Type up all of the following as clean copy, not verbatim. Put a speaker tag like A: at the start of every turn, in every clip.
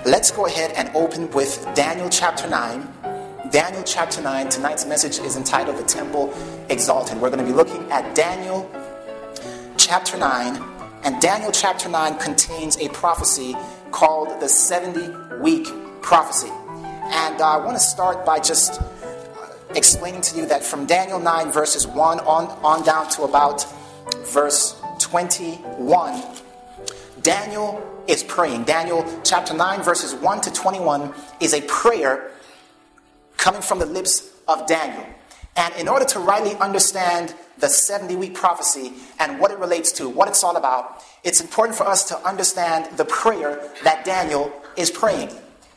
A: Let's go ahead and open with Daniel chapter 9. Daniel chapter 9. Tonight's message is entitled The Temple Exalted. We're going to be looking at Daniel chapter 9. And Daniel chapter 9 contains a prophecy called the 70-week prophecy. And I want to start by just explaining to you that from Daniel 9 verses 1 on down to about verse 21, Daniel is praying. Daniel chapter 9 verses 1 to 21 is a prayer coming from the lips of Daniel. And in order to rightly understand the 70-week prophecy and what it relates to, what it's all about, it's important for us to understand the prayer that Daniel is praying.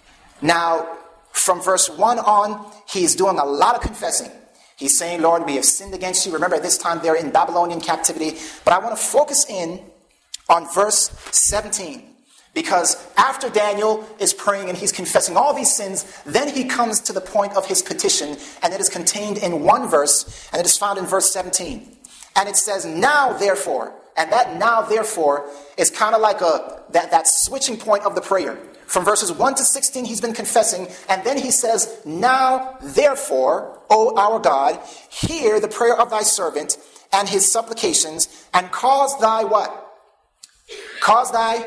A: Now, from verse 1 on, he's doing a lot of confessing. He's saying, Lord, we have sinned against you. Remember, at this time, they're in Babylonian captivity. But I want to focus in on verse 17. Because after Daniel is praying and he's confessing all these sins, then he comes to the point of his petition, and it is contained in one verse, and it is found in verse 17. And it says, now therefore, and that now therefore is kind of like that switching point of the prayer. From verses 1 to 16, he's been confessing, and then he says, now therefore, O our God, hear the prayer of thy servant and his supplications, and cause thy what? Cause thy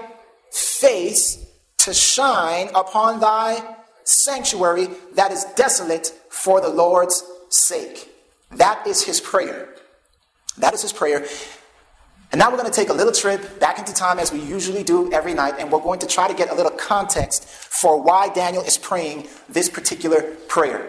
A: face to shine upon thy sanctuary that is desolate for the Lord's sake. That is his prayer. That is his prayer. And now we're going to take a little trip back into time as we usually do every night, and we're going to try to get a little context for why Daniel is praying this particular prayer.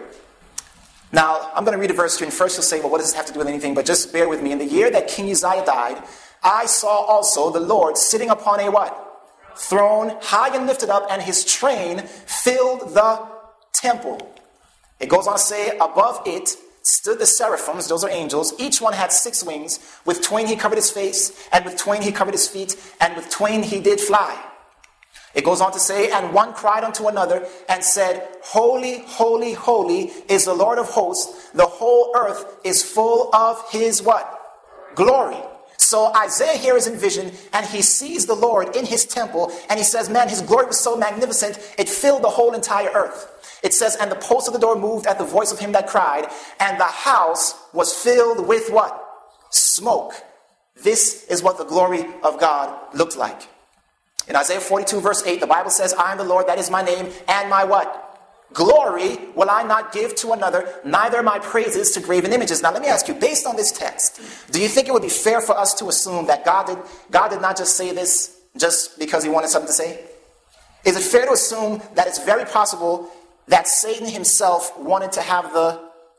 A: Now, I'm going to read a verse to you, and first you'll say, well, what does this have to do with anything? But just bear with me. In the year that King Uzziah died, I saw also the Lord sitting upon a what? Throne, high and lifted up, and his train filled the temple. It goes on to say, above it stood the seraphims, those are angels. Each one had 6 wings. With twain he covered his face, and with twain he covered his feet, and with twain he did fly. It goes on to say, and one cried unto another and said, Holy, holy, holy is the Lord of hosts. The whole earth is full of his what? Glory. So Isaiah here is in vision, and he sees the Lord in his temple, and he says, man, his glory was so magnificent, it filled the whole entire earth. It says, and the post of the door moved at the voice of him that cried, and the house was filled with what? Smoke. This is what the glory of God looked like. In Isaiah 42 verse 8, the Bible says, I am the Lord, that is my name, and my what? Glory will I not give to another, neither my praises to graven images. Now let me ask you, based on this text, do you think it would be fair for us to assume that God did not just say this just because he wanted something to say? Is it fair to assume that it's very possible that Satan himself wanted to have the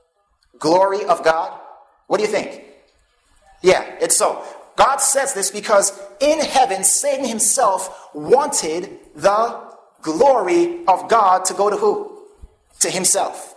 A: glory of God? What do you think? Yeah, it's so. God says this because in heaven, Satan himself wanted the glory of God to go to who? To himself.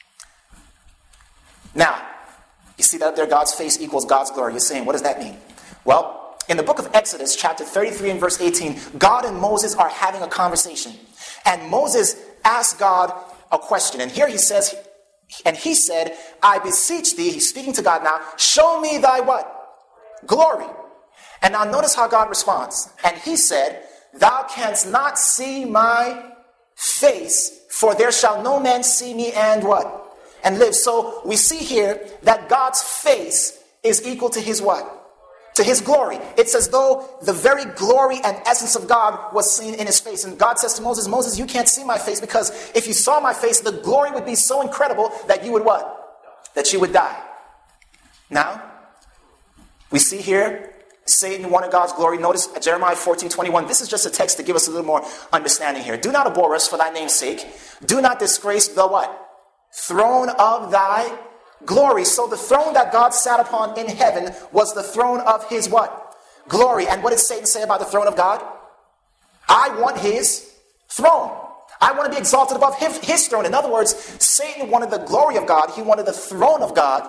A: Now, you see that up there, God's face equals God's glory. You're saying, what does that mean? Well, in the book of Exodus, chapter 33 and verse 18, God and Moses are having a conversation. And Moses asked God a question. And here he says, and he said, I beseech thee, he's speaking to God now, show me thy what? Glory. And now notice how God responds. And he said, thou canst not see my face, for there shall no man see me and what? And live. So we see here that God's face is equal to his what? To his glory. It's as though the very glory and essence of God was seen in his face. And God says to Moses, Moses, you can't see my face, because if you saw my face, the glory would be so incredible that you would what? That you would die. Now, we see here, Satan wanted God's glory. Notice Jeremiah 14:21. This is just a text to give us a little more understanding here. Do not abhor us for thy name's sake. Do not disgrace the what? Throne of thy glory. So the throne that God sat upon in heaven was the throne of his what? Glory. And what did Satan say about the throne of God? I want his throne. I want to be exalted above his throne. In other words, Satan wanted the glory of God. He wanted the throne of God.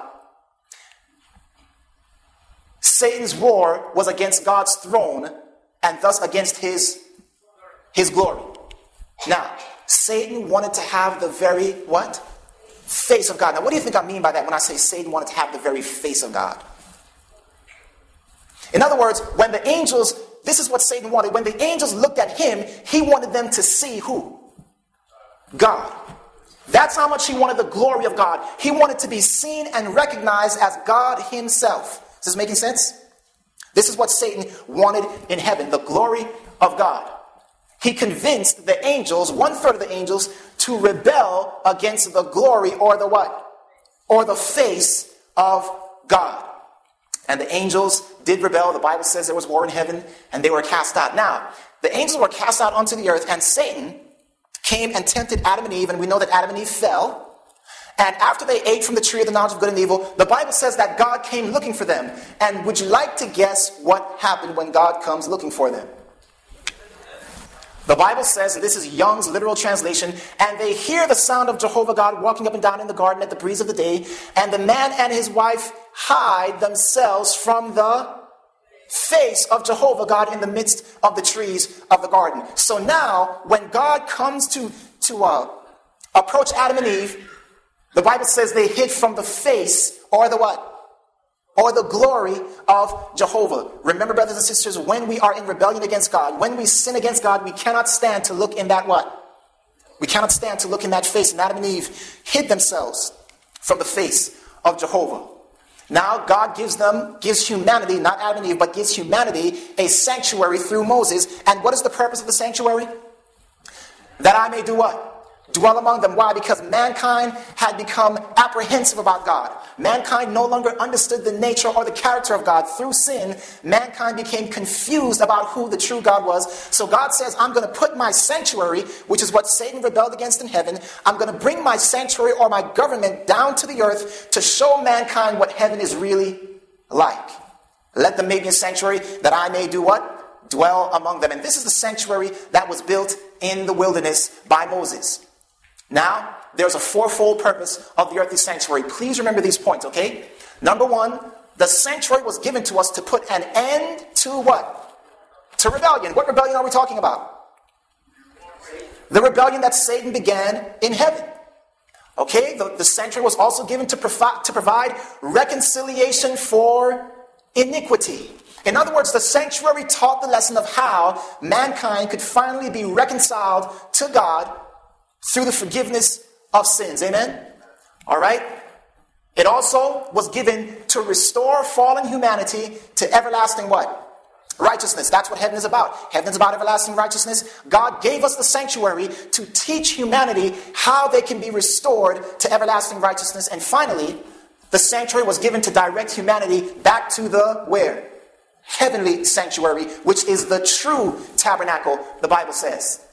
A: Satan's war was against God's throne, and thus against his glory. Now, Satan wanted to have the very what? Face of God. Now, what do you think I mean by that when I say Satan wanted to have the very face of God? In other words, when the angels this is what Satan wanted. When the angels looked at him, he wanted them to see who? God. That's how much he wanted the glory of God. He wanted to be seen and recognized as God himself. Is this making sense? This is what Satan wanted in heaven, the glory of God. He convinced the angels, 1/3 of the angels, to rebel against the glory or the what? Or the face of God. And the angels did rebel. The Bible says there was war in heaven and they were cast out. Now, the angels were cast out onto the earth, and Satan came and tempted Adam and Eve, and we know that Adam and Eve fell. And after they ate from the tree of the knowledge of good and evil, the Bible says that God came looking for them. And would you like to guess what happened when God comes looking for them? The Bible says, and this is Young's literal translation, and they hear the sound of Jehovah God walking up and down in the garden at the breeze of the day, and the man and his wife hide themselves from the face of Jehovah God in the midst of the trees of the garden. So now, when God comes to approach Adam and Eve, the Bible says they hid from the face or the what? Or the glory of Jehovah. Remember, brothers and sisters, when we are in rebellion against God, when we sin against God, we cannot stand to look in that what? We cannot stand to look in that face. And Adam and Eve hid themselves from the face of Jehovah. Now God gives humanity, not Adam and Eve, but gives humanity a sanctuary through Moses. And what is the purpose of the sanctuary? That I may do what? Dwell among them. Why? Because mankind had become apprehensive about God. Mankind no longer understood the nature or the character of God. Through sin, mankind became confused about who the true God was. So God says, I'm going to put my sanctuary, which is what Satan rebelled against in heaven. I'm going to bring my sanctuary or my government down to the earth to show mankind what heaven is really like. Let them make me a sanctuary that I may do what? Dwell among them. And this is the sanctuary that was built in the wilderness by Moses. Now, there's a fourfold purpose of the earthly sanctuary. Please remember these points, okay? Number one, the sanctuary was given to us to put an end to what? To rebellion. What rebellion are we talking about? The rebellion that Satan began in heaven. Okay, the sanctuary was also given to provide reconciliation for iniquity. In other words, the sanctuary taught the lesson of how mankind could finally be reconciled to God through the forgiveness of sins. Amen? All right? It also was given to restore fallen humanity to everlasting what? Righteousness. That's what heaven is about. Heaven is about everlasting righteousness. God gave us the sanctuary to teach humanity how they can be restored to everlasting righteousness. And finally, the sanctuary was given to direct humanity back to the where? Heavenly sanctuary, which is the true tabernacle, the Bible says.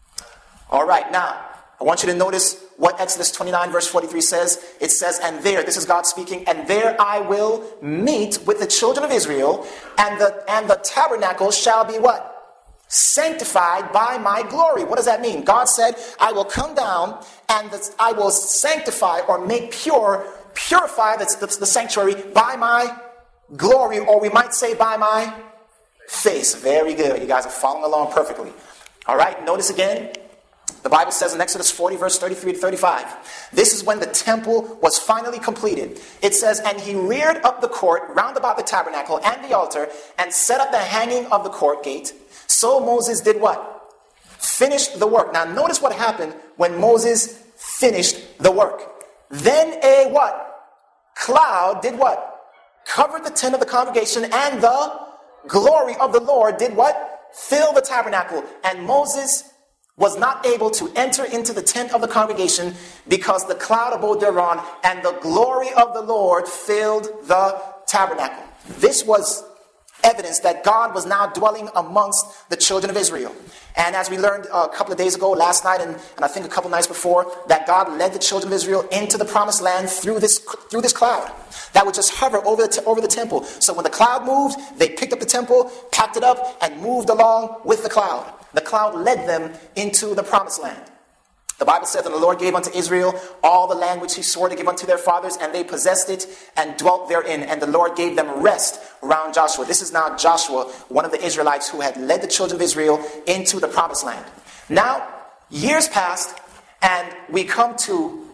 A: All right, now, I want you to notice what Exodus 29 verse 43 says. It says, and there, this is God speaking, and there I will meet with the children of Israel, and the tabernacle shall be what? Sanctified by my glory. What does that mean? God said, I will come down and I will sanctify or make purify the sanctuary by my glory, or we might say by my face. Very good. You guys are following along perfectly. All right, notice again. The Bible says in Exodus 40, verse 33 to 35, this is when the temple was finally completed. It says, and he reared up the court round about the tabernacle and the altar, and set up the hanging of the court gate. So Moses did what? Finished the work. Now notice what happened when Moses finished the work. Then a what? Cloud did what? Covered the tent of the congregation, and the glory of the Lord did what? Fill the tabernacle. And Moses was not able to enter into the tent of the congregation because the cloud abode thereon, and the glory of the Lord filled the tabernacle. This was evidence that God was now dwelling amongst the children of Israel. And as we learned a couple of days ago, last night, and I think a couple nights before, that God led the children of Israel into the promised land through this cloud that would just hover over the temple. So when the cloud moved, they picked up the temple, packed it up, and moved along with the cloud. The cloud led them into the promised land. The Bible says that the Lord gave unto Israel all the land which he swore to give unto their fathers, and they possessed it and dwelt therein. And the Lord gave them rest around Joshua. This is now Joshua, one of the Israelites who had led the children of Israel into the promised land. Now, years passed, and we come to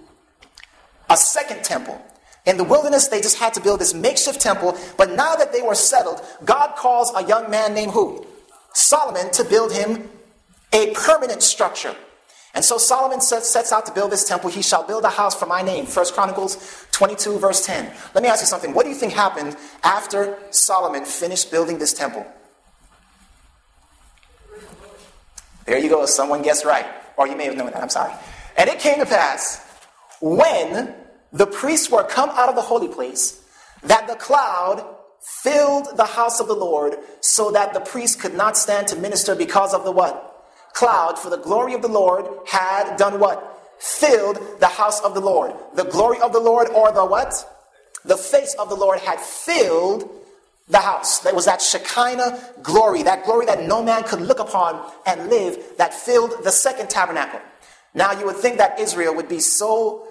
A: a second temple. In the wilderness, they just had to build this makeshift temple. But now that they were settled, God calls a young man named who? Solomon to build him a permanent structure. And so Solomon sets out to build this temple. He shall build a house for my name. 1 Chronicles 22 verse 10. Let me ask you something. What do you think happened after Solomon finished building this temple? There you go. Someone guessed right. Or you may have known that. I'm sorry. And it came to pass when the priests were come out of the holy place that the cloud filled the house of the Lord so that the priest could not stand to minister because of the what? Cloud, for the glory of the Lord had done what? Filled the house of the Lord. The glory of the Lord, or the what? The face of the Lord had filled the house. There was that Shekinah glory that no man could look upon and live, that filled the second tabernacle. Now you would think that Israel would be so,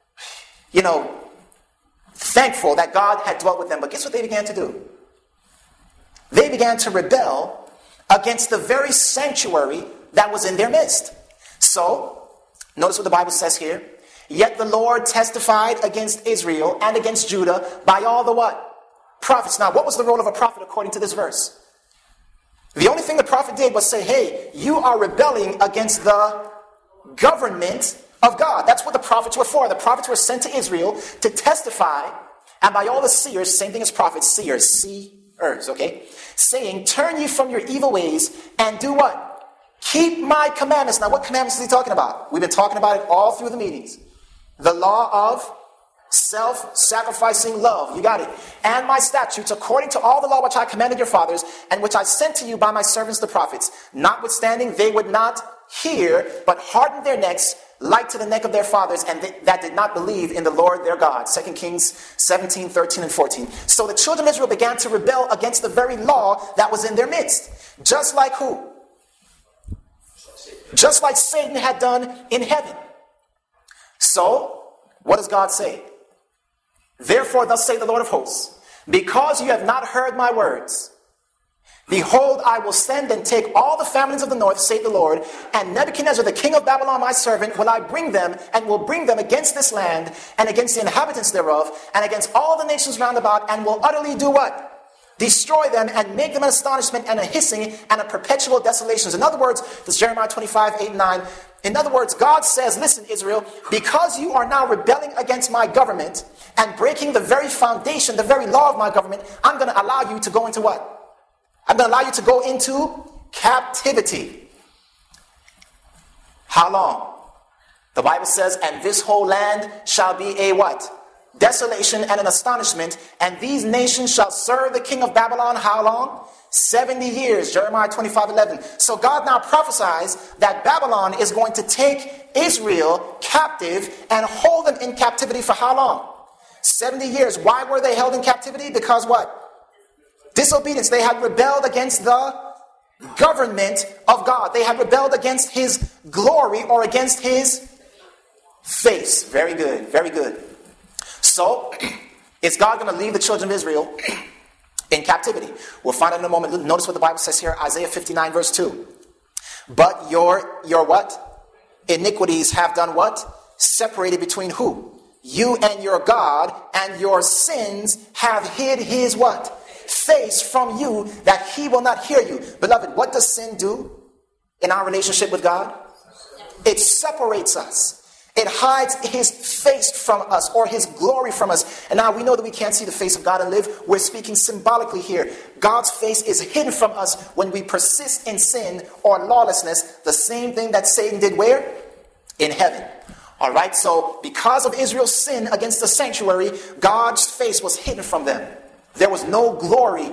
A: thankful that God had dwelt with them. But guess what they began to do? They began to rebel against the very sanctuary that was in their midst. So, notice what the Bible says here. Yet the Lord testified against Israel and against Judah by all the what? Prophets. Now, what was the role of a prophet according to this verse? The only thing the prophet did was say, hey, you are rebelling against the government of God. That's what the prophets were for. The prophets were sent to Israel to testify, and by all the seers, same thing as prophets, seers, okay? Saying, turn ye from your evil ways and do what? Keep my commandments. Now, what commandments is he talking about? We've been talking about it all through the meetings. The law of self-sacrificing love. You got it. And my statutes, according to all the law which I commanded your fathers, and which I sent to you by my servants the prophets. Notwithstanding, they would not hear, but hardened their necks, like to the neck of their fathers, and that did not believe in the Lord their God. 2 Kings 17, 13, and 14. So the children of Israel began to rebel against the very law that was in their midst. Just like who? Just like Satan had done in heaven. So, what does God say? Therefore, thus saith the Lord of hosts, because you have not heard my words, behold, I will send and take all the families of the north, saith the Lord, and Nebuchadnezzar, the king of Babylon, my servant, will I bring them, and will bring them against this land, and against the inhabitants thereof, and against all the nations round about, and will utterly do what? Destroy them, and make them an astonishment, and a hissing, and a perpetual desolation. In other words, this is Jeremiah 25, 8 and 9. In other words, God says, listen, Israel, because you are now rebelling against my government, and breaking the very foundation, the very law of my government, I'm going to allow you to go into what? I'm going to allow you to go into captivity. How long? The Bible says, and this whole land shall be a what? Desolation and an astonishment, and these nations shall serve the king of Babylon. How long? 70 years. Jeremiah 25:11. So God now prophesies that Babylon is going to take Israel captive and hold them in captivity for how long? 70 years. Why were they held in captivity? Because what? Disobedience. They had rebelled against the government of God. They had rebelled against his glory, or against his face. Very good. Very good. So, is God going to leave the children of Israel in captivity? We'll find out in a moment. Notice what the Bible says here, Isaiah 59 verse 2. But your what? Iniquities have done what? Separated between who? You and your God, and your sins have hid his what? Face from you, that he will not hear you. Beloved, what does sin do in our relationship with God? It separates us. It hides his face from us, or his glory from us. And now we know that we can't see the face of God and live. We're speaking symbolically here. God's face is hidden from us when we persist in sin or lawlessness. The same thing that Satan did where? In heaven. All right, so because of Israel's sin against the sanctuary, God's face was hidden from them. There was no glory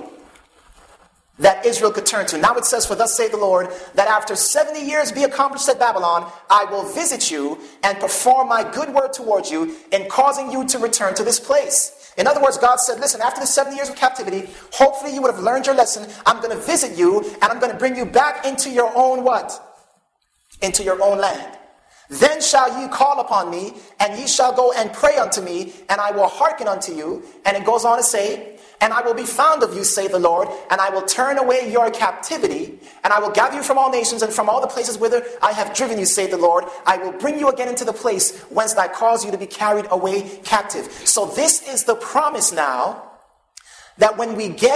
A: that Israel could turn to. Now it says, for thus saith the Lord, that after 70 years be accomplished at Babylon, I will visit you and perform my good word towards you in causing you to return to this place. In other words, God said, listen, after the 70 years of captivity, hopefully you would have learned your lesson. I'm going to visit you, and I'm going to bring you back into your own what? Into your own land. Then shall ye call upon me, and ye shall go and pray unto me, and I will hearken unto you. And it goes on to say, and I will be found of you, saith the Lord, and I will turn away your captivity, and I will gather you from all nations and from all the places whither I have driven you, saith the Lord. I will bring you again into the place whence I caused you to be carried away captive. So this is the promise now, that when we get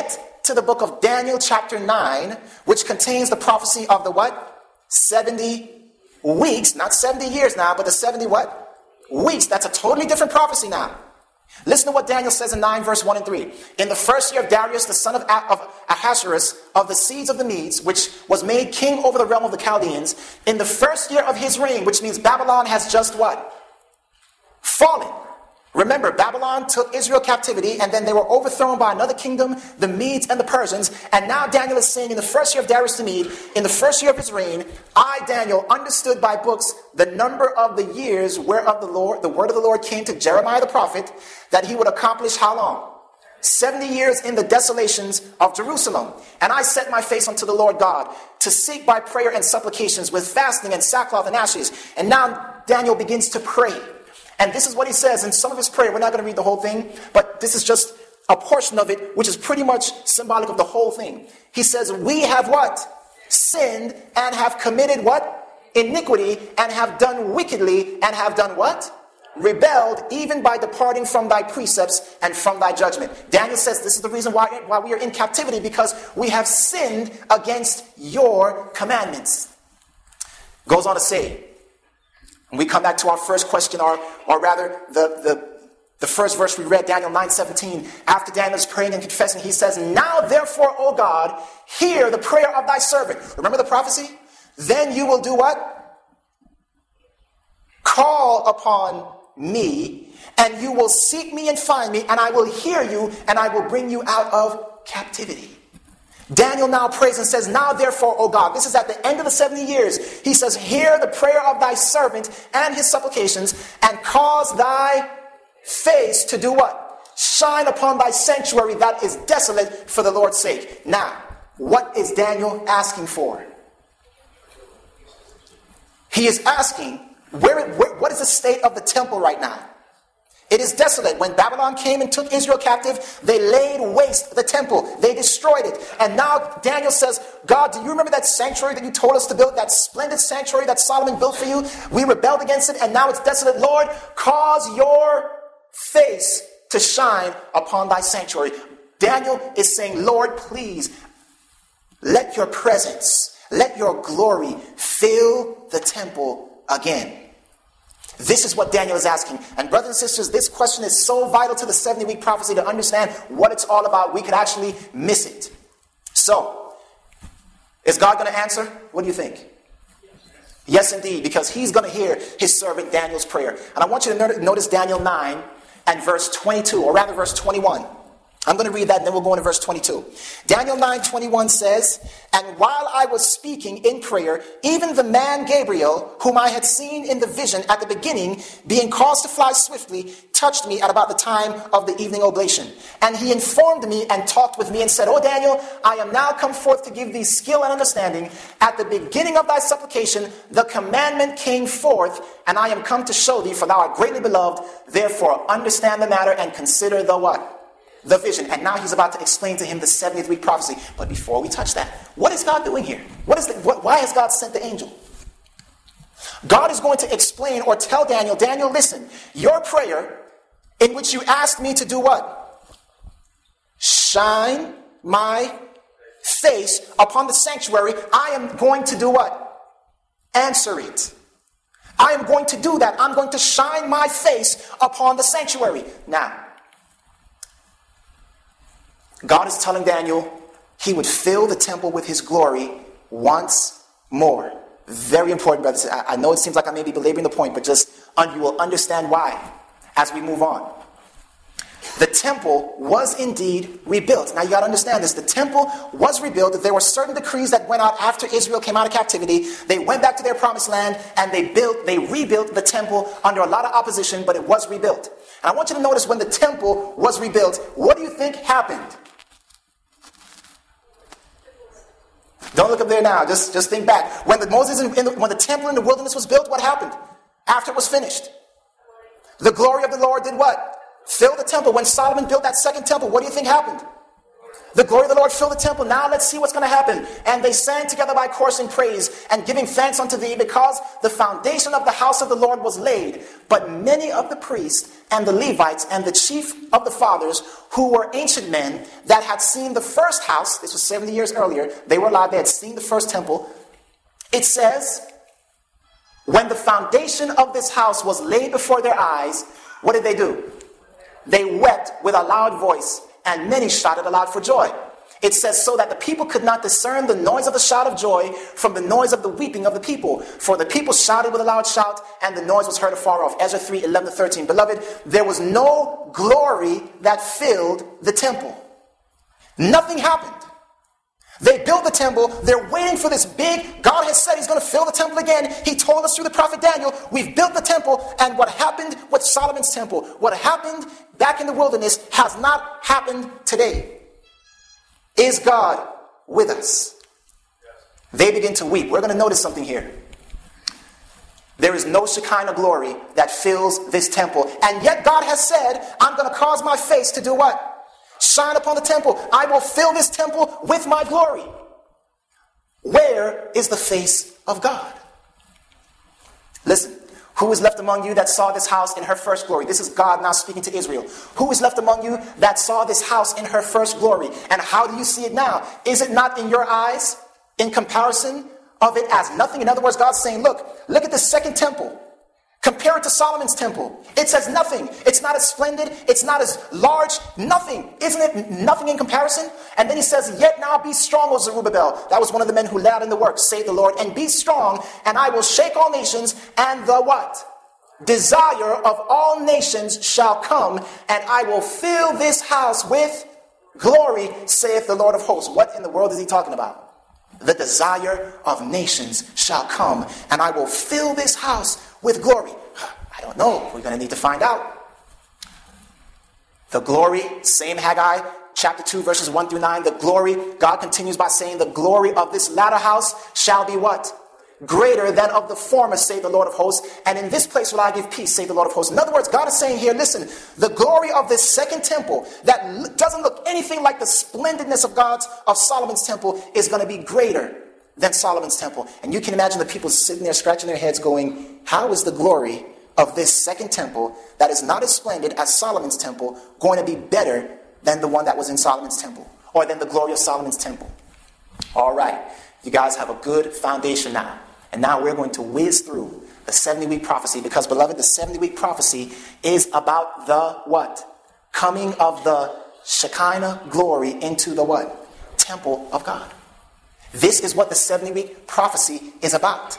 A: to the book of Daniel chapter 9, which contains the prophecy of the what? 70 weeks, not 70 years now, but the 70 what? Weeks. That's a totally different prophecy now. Listen to what Daniel says in 9 verse 1 and 3. In the first year of Darius, the son of Ahasuerus, of the seeds of the Medes, which was made king over the realm of the Chaldeans, in the first year of his reign, which means Babylon has just what? Fallen. Remember, Babylon took Israel captivity, and then they were overthrown by another kingdom, the Medes and the Persians. And now Daniel is saying in the first year of Darius the Mede, in the first year of his reign, I, Daniel, understood by books the number of the years whereof the word of the Lord came to Jeremiah the prophet, that he would accomplish how long? 70 years in the desolations of Jerusalem. And I set my face unto the Lord God to seek by prayer and supplications with fasting and sackcloth and ashes. And now Daniel begins to pray. And this is what he says in some of his prayer. We're not going to read the whole thing, but this is just a portion of it, which is pretty much symbolic of the whole thing. He says, we have what? Sinned and have committed what? Iniquity, and have done wickedly, and have done what? Rebelled, even by departing from thy precepts and from thy judgment. Daniel says this is the reason why we are in captivity, because we have sinned against your commandments. Goes on to say, and we come back to our first question, or rather the first verse we read, Daniel 9:17. After Daniel is praying and confessing, he says, now therefore, O God, hear the prayer of thy servant. Remember the prophecy? Then you will do what? Call upon me, and you will seek me and find me, and I will hear you, and I will bring you out of captivity. Daniel now prays and says, now therefore, O God, this is at the end of the 70 years. He says, hear the prayer of thy servant and his supplications, and cause thy face to do what? Shine upon thy sanctuary that is desolate for the Lord's sake. Now, what is Daniel asking for? He is asking, what is the state of the temple right now? It is desolate. When Babylon came and took Israel captive, they laid waste the temple. They destroyed it. And now Daniel says, God, do you remember that sanctuary that you told us to build? That splendid sanctuary that Solomon built for you? We rebelled against it, and now it's desolate. Lord, cause your face to shine upon thy sanctuary. Daniel is saying, Lord, please, let your presence, let your glory fill the temple again. This is what Daniel is asking. And brothers and sisters, this question is so vital to the 70-week prophecy to understand what it's all about. We could actually miss it. So, is God going to answer? What do you think? Yes, indeed, because he's going to hear his servant Daniel's prayer. And I want you to notice Daniel 9 and verse 22, or rather verse 21. I'm going to read that and then we'll go into verse 22. Daniel 9:21 says, and while I was speaking in prayer, even the man Gabriel, whom I had seen in the vision at the beginning, being caused to fly swiftly, touched me at about the time of the evening oblation. And he informed me and talked with me and said, O Daniel, I am now come forth to give thee skill and understanding. At the beginning of thy supplication, the commandment came forth, and I am come to show thee, for thou art greatly beloved. Therefore, understand the matter and consider the what? The vision. And now he's about to explain to him the 70th week prophecy. But before we touch that, what is God doing here? Why has God sent the angel? God is going to explain or tell Daniel, Daniel, listen, your prayer in which you asked me to do what? Shine my face upon the sanctuary. I am going to do what? Answer it. I am going to do that. I'm going to shine my face upon the sanctuary. Now, God is telling Daniel he would fill the temple with his glory once more. Very important, brothers. I know it seems like I may be belaboring the point, but you will understand why as we move on. The temple was indeed rebuilt. Now you got to understand this. The temple was rebuilt. There were certain decrees that went out after Israel came out of captivity. They went back to their promised land and they rebuilt the temple under a lot of opposition, but it was rebuilt. And I want you to notice when the temple was rebuilt, what do you think happened? Don't look up there now. Just think back. When the temple in the wilderness was built, what happened? After it was finished, the glory of the Lord did what? Fill the temple. When Solomon built that second temple, what do you think happened? The glory of the Lord filled the temple. Now let's see what's going to happen. And they sang together by chorus in praise and giving thanks unto thee, because the foundation of the house of the Lord was laid. But many of the priests and the Levites and the chief of the fathers, who were ancient men that had seen the first house, this was 70 years earlier, they were alive, they had seen the first temple. It says, when the foundation of this house was laid before their eyes, what did they do? They wept with a loud voice, and many shouted aloud for joy. It says, so that the people could not discern the noise of the shout of joy from the noise of the weeping of the people. For the people shouted with a loud shout, and the noise was heard afar off. Ezra 3, 11-13. Beloved, there was no glory that filled the temple. Nothing happened. They built the temple. They're waiting for this big, God has said he's going to fill the temple again. He told us through the prophet Daniel, we've built the temple. And what happened with Solomon's temple, what happened back in the wilderness, has not happened today. Is God with us? They begin to weep. We're going to notice something here. There is no Shekinah glory that fills this temple. And yet God has said, I'm going to cause my face to do what? Shine upon the temple. I will fill this temple with my glory. Where is the face of God? Listen, who is left among you that saw this house in her first glory? This is God now speaking to Israel. Who is left among you that saw this house in her first glory? And how do you see it now? Is it not in your eyes in comparison of it as nothing? In other words, God's saying, look at the second temple. Compare it to Solomon's temple. It's as nothing. It's not as splendid. It's not as large. Nothing. Isn't it nothing in comparison? And then he says, yet now be strong, O Zerubbabel. That was one of the men who led out in the work, say the Lord. And be strong, and I will shake all nations, and the what? Desire of all nations shall come, and I will fill this house with glory, saith the Lord of hosts. What in the world is he talking about? The desire of nations shall come, and I will fill this house with glory. I don't know. We're going to need to find out. The glory, same Haggai, chapter 2, verses 1-9. The glory, God continues by saying, the glory of this latter house shall be what? Greater than of the former, say the Lord of hosts. And in this place will I give peace, say the Lord of hosts. In other words, God is saying here, listen, the glory of this second temple that doesn't look anything like the splendidness of Solomon's temple is going to be greater than Solomon's temple. And you can imagine the people sitting there scratching their heads going, how is the glory of this second temple that is not as splendid as Solomon's temple going to be better than the one that was in Solomon's temple, or than the glory of Solomon's temple? All right, you guys have a good foundation now. And now we're going to whiz through the 70-week prophecy, because, beloved, the 70-week prophecy is about the what? Coming of the Shekinah glory into the what? Temple of God. This is what the 70-week prophecy is about.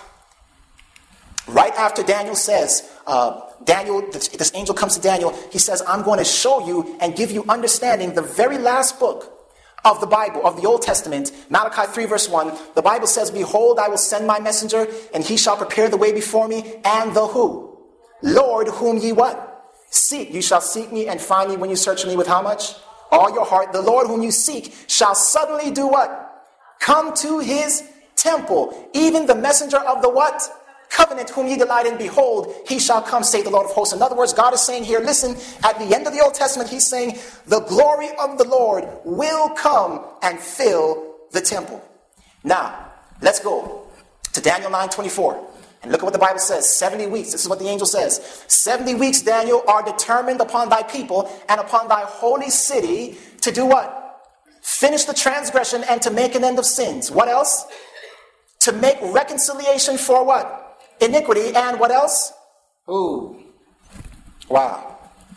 A: Right after Daniel says, this angel comes to Daniel, he says, I'm going to show you and give you understanding. The very last book of the Bible, of the Old Testament, Malachi 3 verse 1, the Bible says, behold, I will send my messenger, and he shall prepare the way before me, and the who? Lord, whom ye what? Seek. You shall seek me and find me when you search me with how much? All your heart. The Lord whom you seek shall suddenly do what? Come to his temple. Even the messenger of the what? Covenant whom ye delight in, behold, he shall come, say the Lord of hosts. In other words, God is saying here, listen, at the end of the Old Testament, he's saying, the glory of the Lord will come and fill the temple. Now, let's go to Daniel 9:24. And look at what the Bible says. 70 weeks. This is what the angel says. 70 weeks, Daniel, are determined upon thy people and upon thy holy city to do what? Finish the transgression and to make an end of sins. What else? To make reconciliation for what? Iniquity. And what else? Ooh. Wow.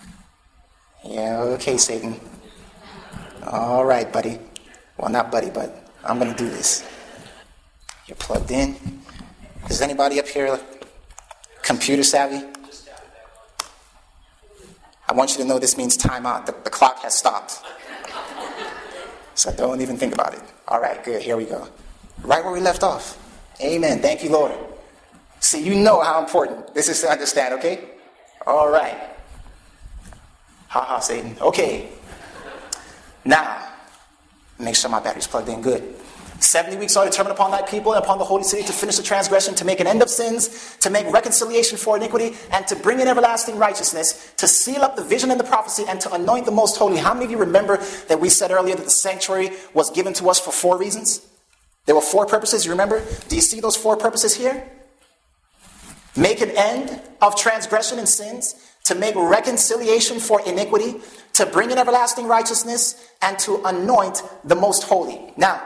A: Yeah, okay, Satan. All right, buddy. Well, not buddy, but I'm going to do this. You're plugged in. Is anybody up here computer savvy? I want you to know this means time out. The clock has stopped. So don't even think about it. All right, good. Here we go. Right where we left off. Amen. Thank you, Lord. See, you know how important this is to understand, okay? All right. Ha, Satan. Okay. Now, make sure my battery's plugged in good. 70 weeks are determined upon thy people and upon the holy city to finish the transgression, to make an end of sins, to make reconciliation for iniquity, and to bring in everlasting righteousness, to seal up the vision and the prophecy, and to anoint the most holy. How many of you remember that we said earlier that the sanctuary was given to us for 4 reasons? There were 4 purposes, you remember? Do you see those 4 purposes here? Make an end of transgression and sins, to make reconciliation for iniquity, to bring in everlasting righteousness, and to anoint the most holy. Now,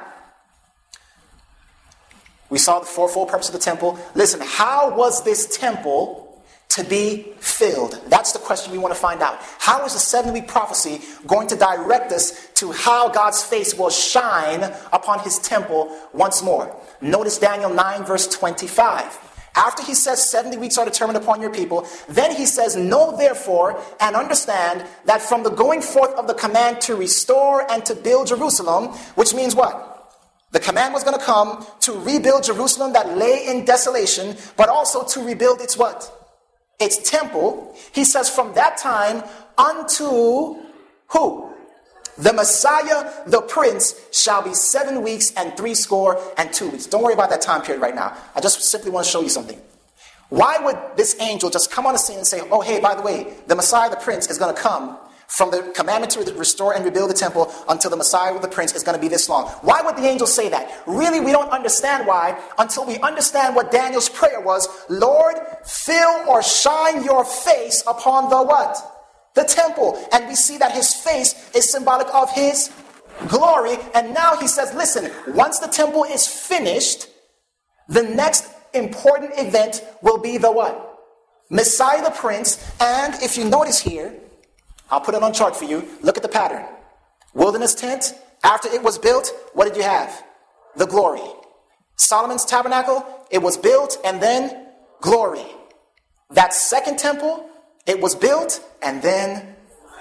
A: we saw the 4-fold purpose of the temple. Listen, how was this temple to be filled? That's the question we want to find out. How is the 7-week prophecy going to direct us to how God's face will shine upon his temple once more? Notice Daniel 9 verse 25. After he says 70 weeks are determined upon your people, then he says, know therefore and understand that from the going forth of the command to restore and to build Jerusalem, which means what? The command was going to come to rebuild Jerusalem that lay in desolation, but also to rebuild its what? Its temple. He says from that time unto who? The Messiah, the Prince, shall be 7 weeks and 62 weeks. Don't worry about that time period right now. I just simply want to show you something. Why would this angel just come on the scene and say, oh, hey, by the way, the Messiah, the Prince, is going to come from the commandment to restore and rebuild the temple until the Messiah, the Prince, is going to be this long? Why would the angel say that? Really, we don't understand why until we understand what Daniel's prayer was. Lord, fill or shine your face upon the what? The temple. And we see that his face is symbolic of his glory. And now he says, listen, once the temple is finished, the next important event will be the what? Messiah the Prince. And if you notice here, I'll put it on chart for you. Look at the pattern. Wilderness tent. After it was built, what did you have? The glory. Solomon's tabernacle, it was built and then glory. That second temple, it was built and then...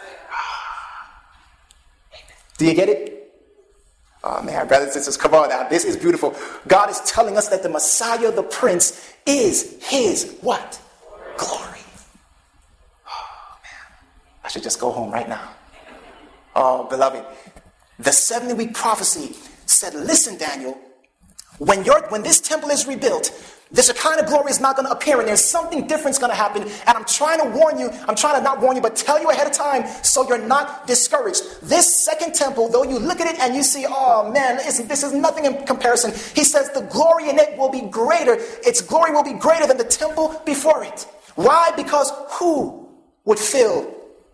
A: Do you get it? Oh man, brothers and sisters, come on now. This is beautiful. God is telling us that the Messiah, the Prince, is his what? Glory. I should just go home right now. Oh, beloved. The 70-week prophecy said, listen, Daniel, when this temple is rebuilt, this kind of glory is not going to appear, and there's something different going to happen. And I'm trying to warn you. I'm trying to not warn you, but tell you ahead of time so you're not discouraged. This second temple, though you look at it and you see, oh man, this is nothing in comparison. He says the glory in it will be greater. Its glory will be greater than the temple before it. Why? Because who would fill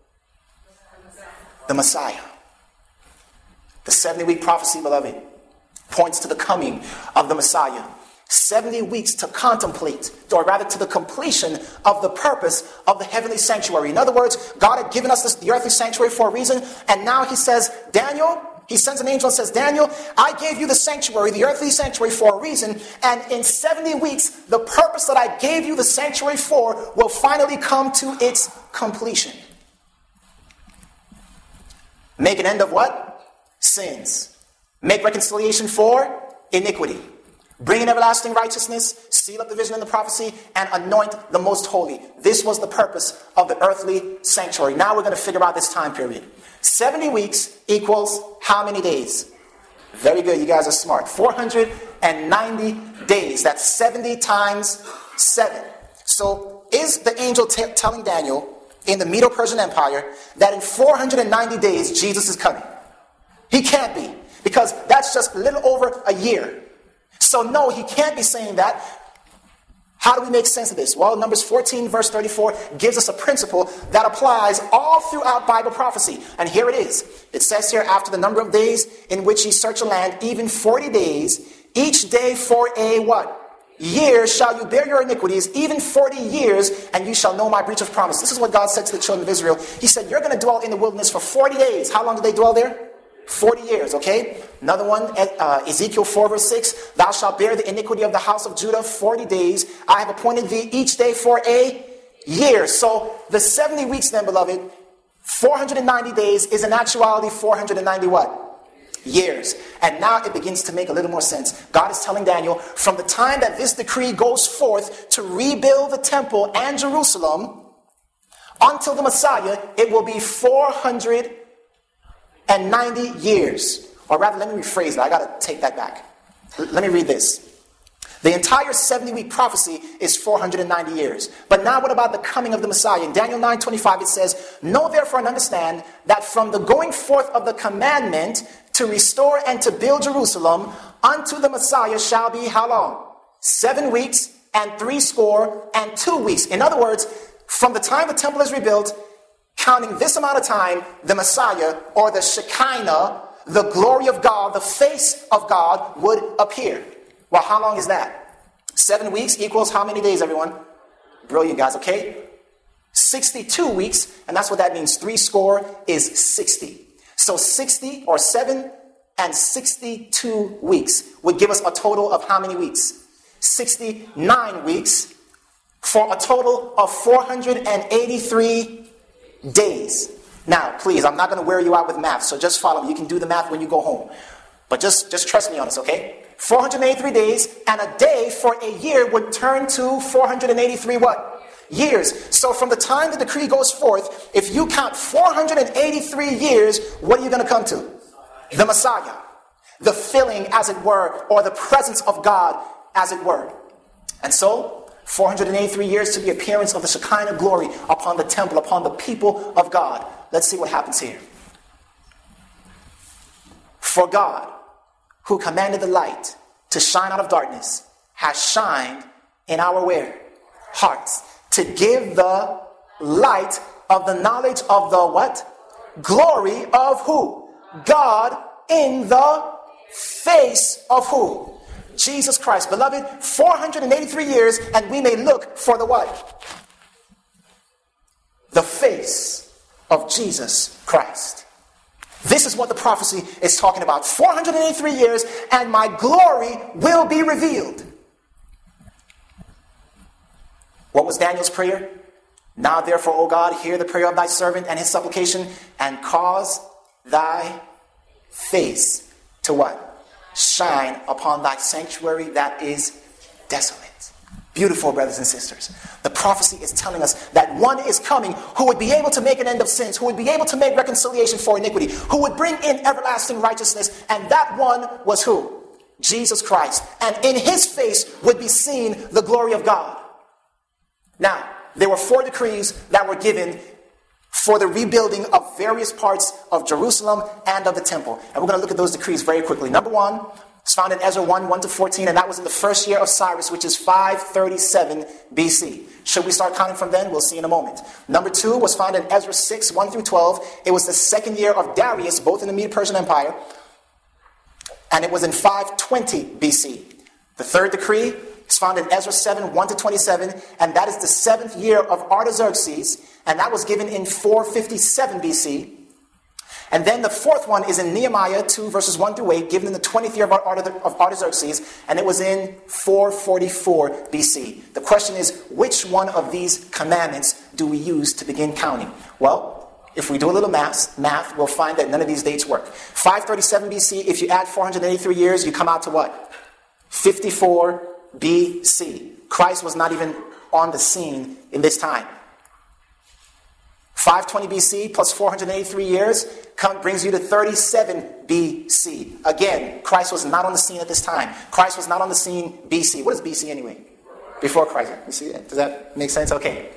A: the Messiah? The 70-week prophecy, beloved, points to the coming of the Messiah. 70 weeks to contemplate, or rather to the completion of the purpose of the heavenly sanctuary. In other words, God had given us the earthly sanctuary for a reason, and now he says, Daniel, he sends an angel and says, Daniel, I gave you the sanctuary, the earthly sanctuary, for a reason, and in 70 weeks, the purpose that I gave you the sanctuary for will finally come to its completion. Make an end of what? Sins. Make reconciliation for iniquity. Bring in everlasting righteousness, seal up the vision and the prophecy, and anoint the most holy. This was the purpose of the earthly sanctuary. Now we're going to figure out this time period. 70 weeks equals how many days? Very good, you guys are smart. 490 days. That's 70 times 7. So is the angel telling Daniel in the Medo-Persian Empire that in 490 days Jesus is coming? He can't be, because that's just a little over a year. So no, he can't be saying that. How do we make sense of this? Well, Numbers 14 verse 34 gives us a principle that applies all throughout Bible prophecy. And here it is. It says here, after the number of days in which ye search a land, even 40 days, each day for a what? Year shall you bear your iniquities, even 40 years, and you shall know my breach of promise. This is what God said to the children of Israel. He said, you're going to dwell in the wilderness for 40 days. How long did they dwell there? 40 years, okay? Another one, Ezekiel 4 verse 6, thou shalt bear the iniquity of the house of Judah 40 days. I have appointed thee each day for a year. So the 70 weeks then, beloved, 490 days is in actuality 490 what? Years. And now it begins to make a little more sense. God is telling Daniel, from the time that this decree goes forth to rebuild the temple and Jerusalem until the Messiah, it will be 490 years. Or rather, let me rephrase that. I got to take that back. Let me read this. The entire 70-week prophecy is 490 years. But now what about the coming of the Messiah? In Daniel 9:25 it says, "Know therefore and understand that from the going forth of the commandment to restore and to build Jerusalem unto the Messiah shall be" how long? 7 weeks and 62 weeks. In other words, from the time the temple is rebuilt, counting this amount of time, the Messiah, or the Shekinah, the glory of God, the face of God, would appear. Well, how long is that? 7 weeks equals how many days, everyone? Brilliant, guys, okay? 62 weeks, and that's what that means. 60 is 60. So 60 or 7 and 62 weeks would give us a total of how many weeks? 69 weeks for a total of 483 days. Now, please, I'm not going to wear you out with math, so just follow me. You can do the math when you go home. But just trust me on this, okay? 483 days, and a day for a year would turn to 483 what? Years. So from the time the decree goes forth, if you count 483 years, what are you going to come to? The Messiah. The filling, as it were, or the presence of God, as it were. And so, 483 years to the appearance of the Shekinah glory upon the temple, upon the people of God. Let's see what happens here. For God, who commanded the light to shine out of darkness, has shined in our where? Hearts. To give the light of the knowledge of the what? Glory of who? God in the face of who? Jesus Christ. Beloved, 483 years and we may look for the what? The face of Jesus Christ. This is what the prophecy is talking about. 483 years and my glory will be revealed. What was Daniel's prayer? Now therefore, O God, hear the prayer of thy servant and his supplication, and cause thy face to what? Shine upon thy sanctuary that is desolate. Beautiful, brothers and sisters. The prophecy is telling us that one is coming who would be able to make an end of sins, who would be able to make reconciliation for iniquity, who would bring in everlasting righteousness, and that one was who? Jesus Christ. And in his face would be seen the glory of God. Now, there were 4 decrees that were given for the rebuilding of various parts of Jerusalem and of the temple. And we're going to look at those decrees very quickly. Number 1 is found in Ezra 1:1-14, and that was in the first year of Cyrus, which is 537 BC. Should we start counting from then? We'll see in a moment. Number 2 was found in Ezra 6:1-12. It was the second year of Darius, both in the Medo-Persian Empire, and it was in 520 BC. The third decree is found in Ezra 7:1-27, and that is the 7th year of Artaxerxes, and that was given in 457 BC. And then the fourth one is in Nehemiah 2:1-8, given in the 20th year of Artaxerxes, and it was in 444 BC. The question is, which one of these commandments do we use to begin counting? Well, if we do a little math, we'll find that none of these dates work. 537 BC, if you add 483 years, you come out to what? 54 BC. Christ was not even on the scene in this time. 520 BC plus 483 years brings you to 37 BC. Again, Christ was not on the scene at this time. Christ was not on the scene BC. What is BC anyway? Before Christ. You see that? Does that make sense? Okay.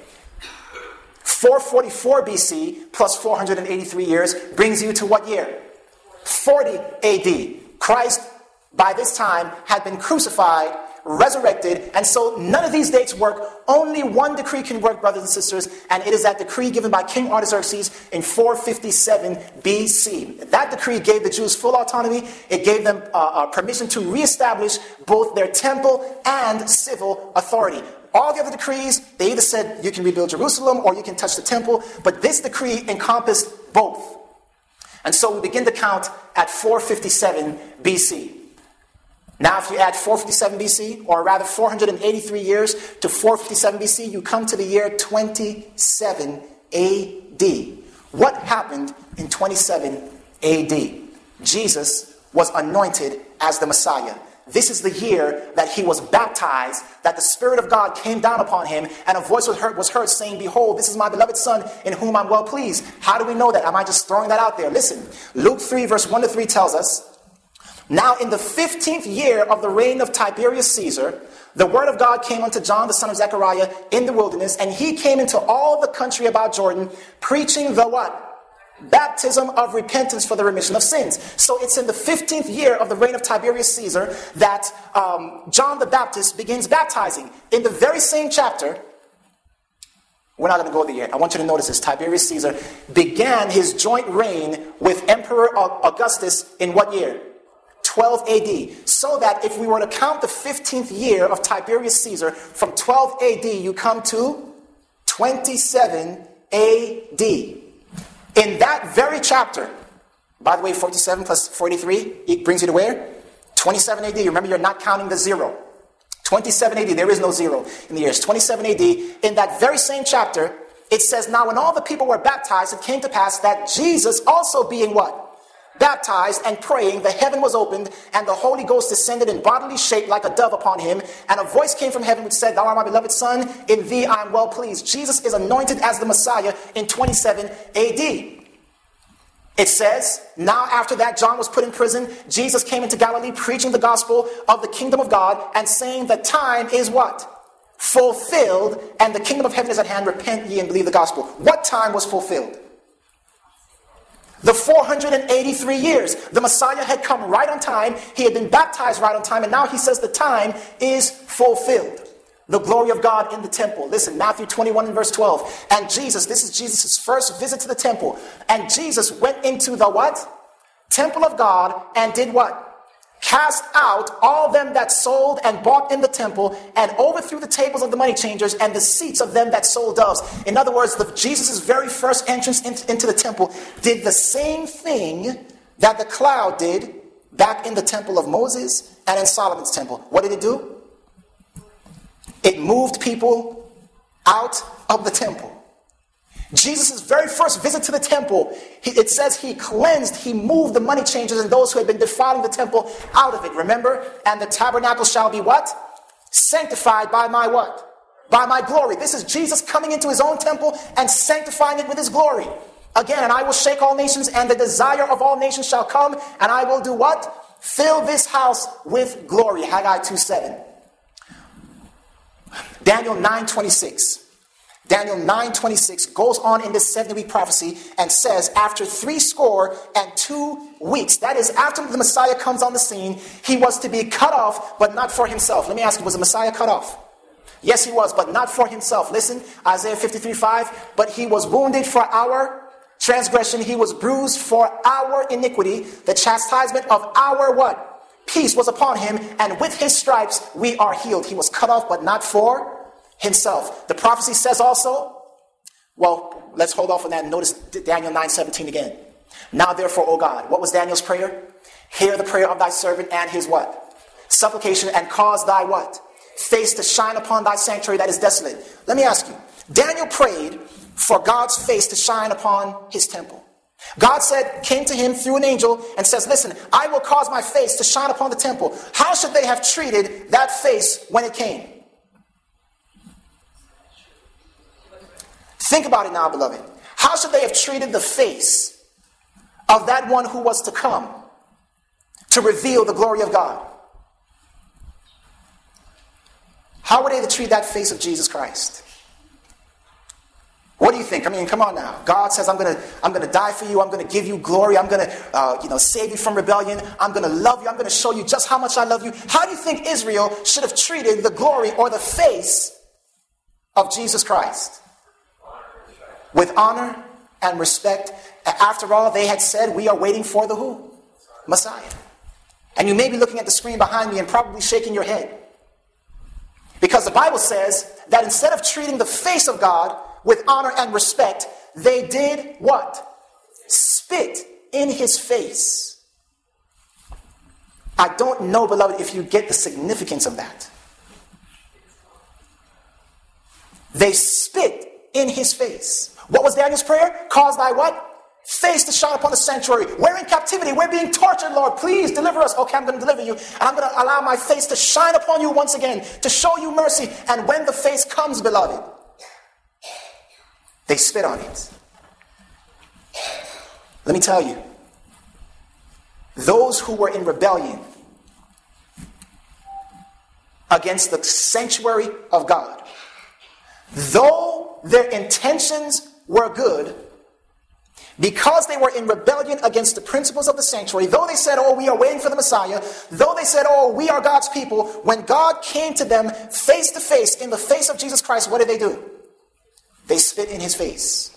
A: 444 BC plus 483 years brings you to what year? 40 AD. Christ, by this time, had been crucified, resurrected, and so none of these dates work. Only one decree can work, brothers and sisters, and it is that decree given by King Artaxerxes in 457 BC. That decree gave the Jews full autonomy. It gave them permission to reestablish both their temple and civil authority. All the other decrees, they either said you can rebuild Jerusalem or you can touch the temple, but this decree encompassed both. And so we begin to count at 457 BC. Now, if you add 457 BC, or rather 483 years to 457 BC, you come to the year 27 AD. What happened in 27 AD? Jesus was anointed as the Messiah. This is the year that he was baptized, that the Spirit of God came down upon him, and a voice was heard saying, "Behold, this is my beloved Son, in whom I'm well pleased." How do we know that? Am I just throwing that out there? Listen, Luke 3, verse 1-3 tells us, Now in the 15th year of the reign of Tiberius Caesar, the word of God came unto John, the son of Zechariah, in the wilderness, and he came into all the country about Jordan, preaching the what? Baptism of repentance for the remission of sins. So it's in the 15th year of the reign of Tiberius Caesar that John the Baptist begins baptizing. In the very same chapter, we're not going to go there yet. I want you to notice this. Tiberius Caesar began his joint reign with Emperor Augustus in what year? 12 AD. So that if we were to count the 15th year of Tiberius Caesar from 12 AD, you come to 27 AD. In that very chapter, by the way, 47 plus 43, it brings you to where? 27 AD. Remember, you're not counting the zero. 27 AD, there is no zero in the years. 27 AD, in that very same chapter, it says, now when all the people were baptized, it came to pass that Jesus also being what? Baptized and praying, the heaven was opened, and the Holy Ghost descended in bodily shape like a dove upon him. And a voice came from heaven which said, thou art my beloved Son, in thee I am well pleased. Jesus is anointed as the Messiah in 27 AD. It says, now after that John was put in prison, Jesus came into Galilee preaching the gospel of the kingdom of God and saying the time is what? Fulfilled, and the kingdom of heaven is at hand. Repent ye and believe the gospel. What time was fulfilled? The 483 years. The Messiah had come right on time. He had been baptized right on time. And now he says the time is fulfilled. The glory of God in the temple. Listen, Matthew 21 and verse 12. And Jesus, this is Jesus' first visit to the temple. And Jesus went into the what? Temple of God and did what? Cast out all them that sold and bought in the temple, and overthrew the tables of the money changers and the seats of them that sold doves. In other words, Jesus' very first entrance into the temple did the same thing that the cloud did back in the temple of Moses and in Solomon's temple. What did it do? It moved people out of the temple. Jesus' very first visit to the temple, it says he cleansed, he moved the money changers and those who had been defiling the temple out of it. Remember? And the tabernacle shall be what? Sanctified by my what? By my glory. This is Jesus coming into his own temple and sanctifying it with his glory. Again, and I will shake all nations, and the desire of all nations shall come, and I will do what? Fill this house with glory. Haggai 2:7. Daniel 9:26. Daniel 9:26 goes on in this 70-week prophecy and says, after 62 weeks, that is after the Messiah comes on the scene, he was to be cut off, but not for himself. Let me ask you, was the Messiah cut off? Yes, he was, but not for himself. Listen, Isaiah 53:5, but he was wounded for our transgression, he was bruised for our iniquity, the chastisement of our what? Peace was upon him, and with his stripes we are healed. He was cut off, but not for himself. The prophecy says also, well, let's hold off on that and notice Daniel 9:17 again. Now therefore, O God, what was Daniel's prayer? Hear the prayer of thy servant and his what? Supplication, and cause thy what? Face to shine upon thy sanctuary that is desolate. Let me ask you, Daniel prayed for God's face to shine upon his temple. God came to him through an angel and says, listen, I will cause my face to shine upon the temple. How should they have treated that face when it came? Think about it now, beloved. How should they have treated the face of that one who was to come to reveal the glory of God? How were they to treat that face of Jesus Christ? What do you think? I mean, come on now. God says, I'm going to die for you. I'm going to give you glory. I'm going to save you from rebellion. I'm going to love you. I'm going to show you just how much I love you. How do you think Israel should have treated the glory or the face of Jesus Christ? With honor and respect. After all, they had said, we are waiting for the who? Messiah. And you may be looking at the screen behind me and probably shaking your head. Because the Bible says that instead of treating the face of God with honor and respect, they did what? Spit in his face. I don't know, beloved, if you get the significance of that. They spit in his face. What was Daniel's prayer? Cause thy what? Face to shine upon the sanctuary. We're in captivity. We're being tortured, Lord. Please deliver us. Okay, I'm going to deliver you. And I'm going to allow my face to shine upon you once again, to show you mercy. And when the face comes, beloved, they spit on it. Let me tell you, those who were in rebellion against the sanctuary of God, though their intentions were good, because they were in rebellion against the principles of the sanctuary, though they said, oh, we are waiting for the Messiah, though they said, oh, we are God's people, when God came to them face to face, in the face of Jesus Christ, what did they do? They spit in his face.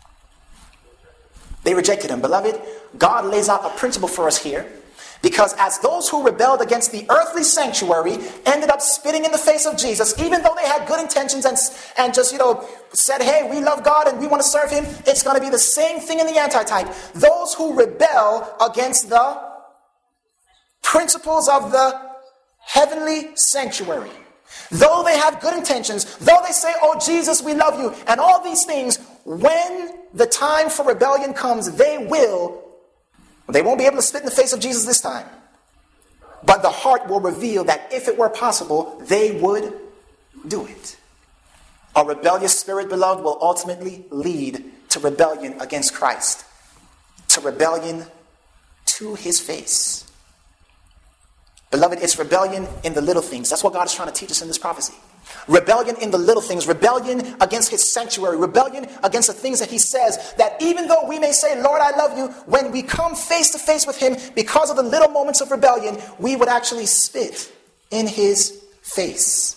A: They rejected him. Beloved, God lays out a principle for us here, because as those who rebelled against the earthly sanctuary ended up spitting in the face of Jesus, even though they had good intentions and just, said, hey, we love God and we want to serve him, it's going to be the same thing in the antitype. Those who rebel against the principles of the heavenly sanctuary, though they have good intentions, though they say, oh, Jesus, we love you, and all these things, when the time for rebellion comes, they won't be able to spit in the face of Jesus this time. But the heart will reveal that if it were possible, they would do it. A rebellious spirit, beloved, will ultimately lead to rebellion against Christ, to rebellion to his face. Beloved, it's rebellion in the little things. That's what God is trying to teach us in this prophecy. Rebellion in the little things, rebellion against his sanctuary, rebellion against the things that he says, that even though we may say, Lord, I love you, when we come face to face with him, because of the little moments of rebellion, we would actually spit in his face.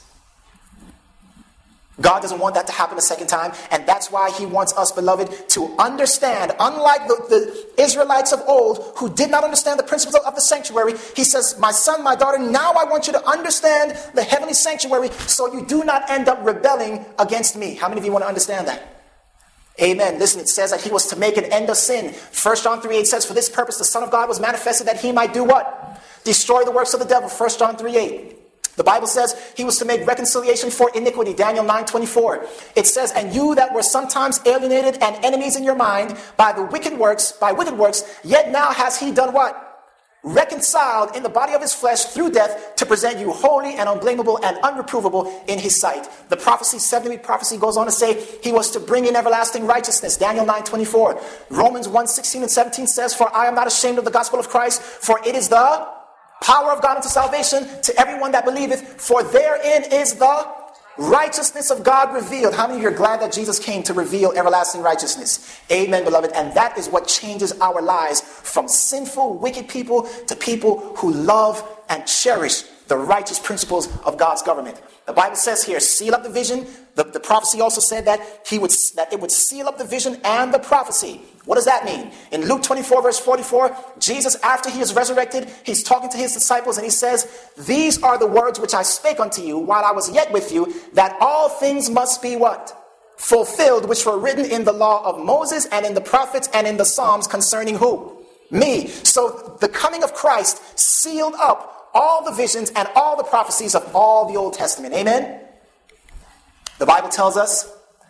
A: God doesn't want that to happen a second time, and that's why he wants us, beloved, to understand, unlike the Israelites of old who did not understand the principles of the sanctuary, he says, my son, my daughter, now I want you to understand the heavenly sanctuary so you do not end up rebelling against me. How many of you want to understand that? Amen. Listen, it says that he was to make an end of sin. 1 John 3:8 says, for this purpose the Son of God was manifested that he might do what? Destroy the works of the devil. 1 John 3:8. The Bible says he was to make reconciliation for iniquity. Daniel 9:24. It says, and you that were sometimes alienated and enemies in your mind by wicked works, yet now has he done what? Reconciled in the body of his flesh through death to present you holy and unblameable and unreprovable in his sight. The prophecy, 70-week prophecy, goes on to say he was to bring in everlasting righteousness. Daniel 9:24. Romans 1:16 and 17 says, for I am not ashamed of the gospel of Christ, for it is the power of God unto salvation to everyone that believeth, for therein is the righteousness of God revealed. How many of you are glad that Jesus came to reveal everlasting righteousness? Amen, beloved. And that is what changes our lives from sinful, wicked people to people who love and cherish the righteous principles of God's government. The Bible says here, seal up the vision. The prophecy also said that it would seal up the vision and the prophecy. What does that mean? In Luke 24, verse 44, Jesus, after he is resurrected, he's talking to his disciples and he says, these are the words which I spake unto you while I was yet with you, that all things must be what? Fulfilled, which were written in the law of Moses and in the prophets and in the Psalms concerning who? Me. So the coming of Christ sealed up all the visions and all the prophecies of all the Old Testament. Amen? The Bible tells us,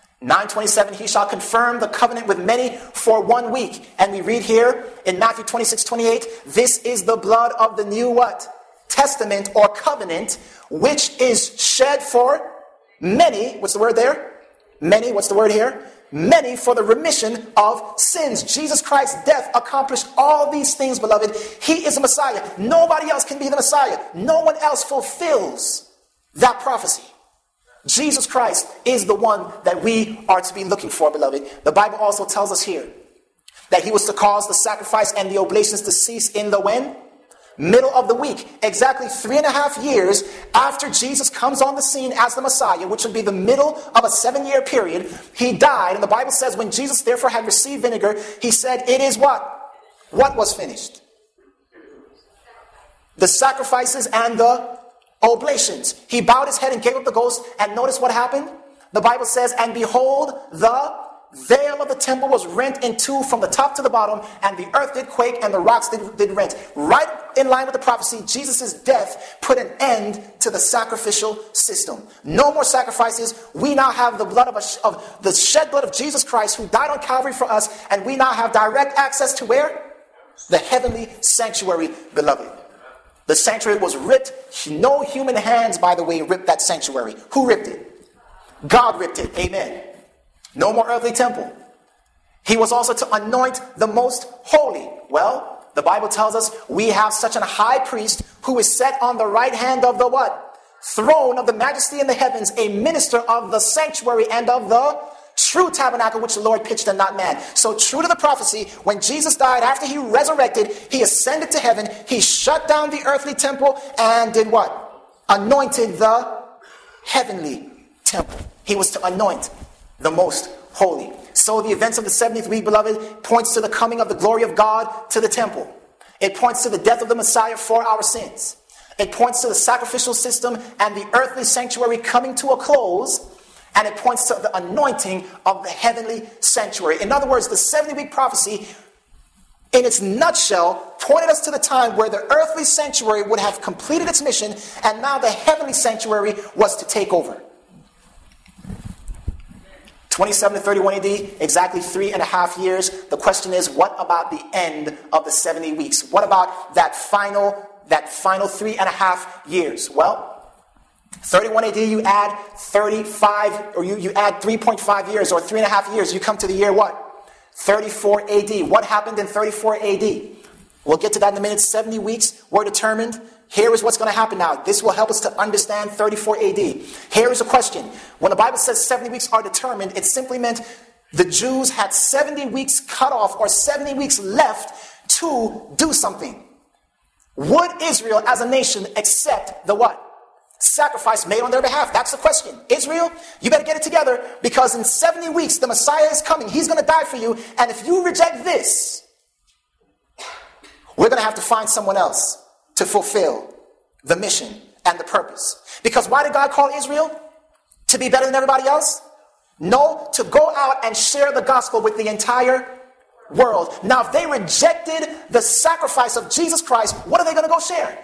A: 9:27, he shall confirm the covenant with many for 1 week. And we read here in Matthew 26:28, this is the blood of the new what? Testament or covenant, which is shed for many. What's the word there? Many. What's the word here? Many, for the remission of sins. Jesus Christ's death accomplished all these things, beloved. He is the Messiah. Nobody else can be the Messiah. No one else fulfills that prophecy. Jesus Christ is the one that we are to be looking for, beloved. The Bible also tells us here that he was to cause the sacrifice and the oblations to cease in the when? Middle of the week. Exactly 3.5 years after Jesus comes on the scene as the Messiah, which would be the middle of a 7-year period, he died. And the Bible says when Jesus therefore had received vinegar, he said, it is what? What was finished? The sacrifices and the oblations. He bowed his head and gave up the ghost, and notice what happened? The Bible says, and behold, the veil of the temple was rent in two from the top to the bottom, and the earth did quake and the rocks did rent. Right in line with the prophecy, Jesus' death put an end to the sacrificial system. No more sacrifices. We now have the blood of the shed blood of Jesus Christ, who died on Calvary for us, and we now have direct access to where? The heavenly sanctuary, beloved. The sanctuary was ripped. No human hands, by the way, ripped that sanctuary. Who ripped it? God ripped it. Amen. No more earthly temple. He was also to anoint the most holy. Well, The Bible tells us we have such a high priest who is set on the right hand of the what? Throne of the majesty in the heavens, a minister of the sanctuary and of the true tabernacle which the Lord pitched and not man. So true to the prophecy, when Jesus died, after he resurrected, he ascended to heaven, he shut down the earthly temple and did what? Anointed the heavenly temple. He was to anoint the most holy. So the events of the 70th week, beloved, points to the coming of the glory of God to the temple. It points to the death of the Messiah for our sins. It points to the sacrificial system and the earthly sanctuary coming to a close. And it points to the anointing of the heavenly sanctuary. In other words, the 70-week prophecy, in its nutshell, pointed us to the time where the earthly sanctuary would have completed its mission, and now the heavenly sanctuary was to take over. 27 to 31 AD, exactly 3.5 years. The question is, what about the end of the 70 weeks? What about that final 3.5 years? Well, 31 AD, you add 35, or you add 3.5 years, or 3.5 years, you come to the year what? 34 AD. What happened in 34 AD? We'll get to that in a minute. 70 weeks were determined. Here is what's going to happen now. This will help us to understand 34 AD. Here is a question. When the Bible says 70 weeks are determined, it simply meant the Jews had 70 weeks cut off, or 70 weeks left to do something. Would Israel as a nation accept the what? Sacrifice made on their behalf? That's the question. Israel, you better get it together, because in 70 weeks the Messiah is coming. He's going to die for you. And if you reject this, we're going to have to find someone else to fulfill the mission and the purpose. Because why did God call Israel? To be better than everybody else? No, to go out and share the gospel with the entire world. Now, if they rejected the sacrifice of Jesus Christ, what are they going to go share?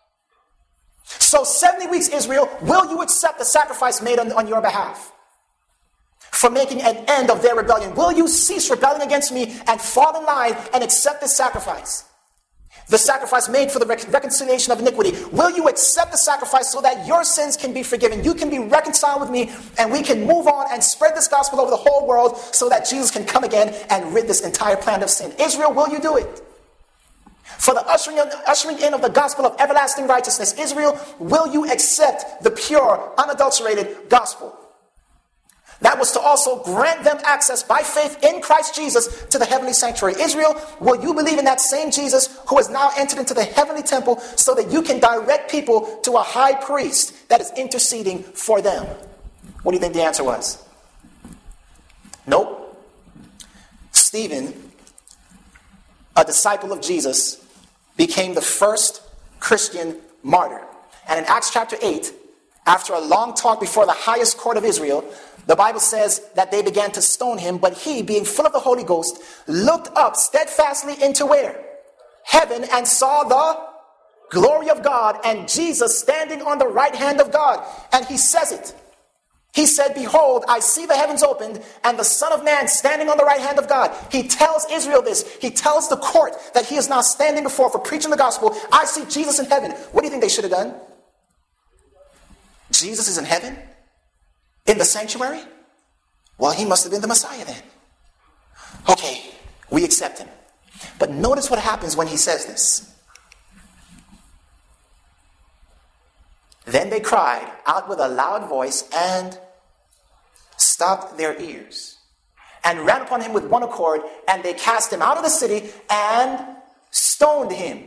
A: So 70 weeks, Israel, will you accept the sacrifice made on your behalf for making an end of their rebellion? Will you cease rebelling against me and fall in line and accept this sacrifice? The sacrifice made for the reconciliation of iniquity. Will you accept the sacrifice so that your sins can be forgiven? You can be reconciled with me, and we can move on and spread this gospel over the whole world so that Jesus can come again and rid this entire planet of sin. Israel, will you do it? For the ushering in of the gospel of everlasting righteousness, Israel, will you accept the pure, unadulterated gospel? That was to also grant them access by faith in Christ Jesus to the heavenly sanctuary. Israel, will you believe in that same Jesus who has now entered into the heavenly temple so that you can direct people to a high priest that is interceding for them? What do you think the answer was? Nope. Stephen, a disciple of Jesus, became the first Christian martyr. And in Acts chapter 8, after a long talk before the highest court of Israel, the Bible says that they began to stone him, but he, being full of the Holy Ghost, looked up steadfastly into where? Heaven, and saw the glory of God and Jesus standing on the right hand of God. And he says it. He said, behold, I see the heavens opened and the Son of Man standing on the right hand of God. He tells Israel this. He tells the court that he is now standing before for preaching the gospel. I see Jesus in heaven. What do you think they should have done? Jesus is in heaven? In the sanctuary? Well, he must have been the Messiah then. Okay, we accept him. But notice what happens when he says this. Then they cried out with a loud voice and stopped their ears and ran upon him with one accord, and they cast him out of the city and stoned him.